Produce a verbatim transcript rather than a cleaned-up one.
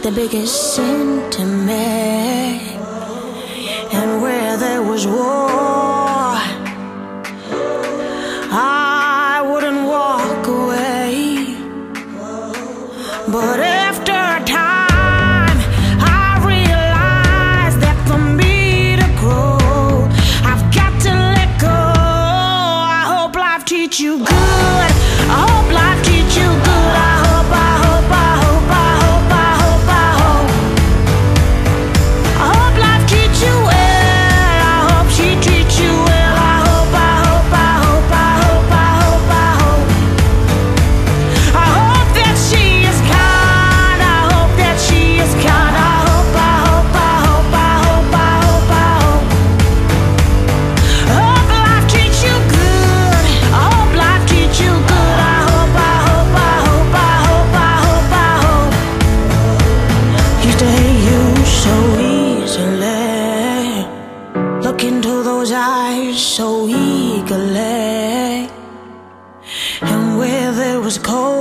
the biggest sin to me. And where there was war, I wouldn't walk away. But after a time, I realized that for me to grow, I've got to let go. I hope life treats you good. I hope life treats you good. I hope, I hope, I hope, I hope, I hope, I hope. I hope life treats you well. I hope she treats you well. I hope, I hope, I hope, I hope, I hope, I hope. I hope that she is kind. I hope that she is kind. I hope, I hope, I hope, I hope, I hope, I hope. I hope life treats you good. I hope life treats you good. I hope, I hope, I hope, I hope, I hope, I hope. Used to hate you so easily. Look into those eyes so eagerly. And where there was cold,